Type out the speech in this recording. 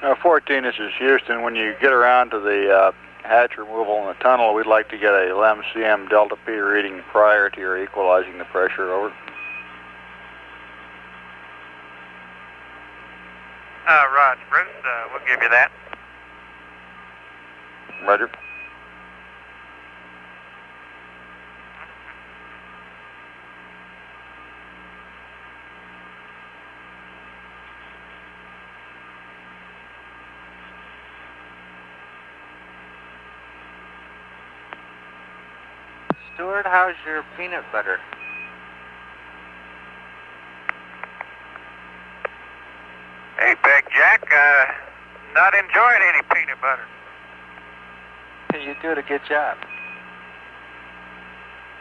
14, this is Houston. When you get around to the hatch removal in the tunnel, we'd like to get a LEM-CM Delta P reading prior to your equalizing the pressure. Over. Roger, Bruce. We'll give you that. Roger. Stuart, how's your peanut butter? Hey, Big Jack, not enjoying any peanut butter. You do a good job.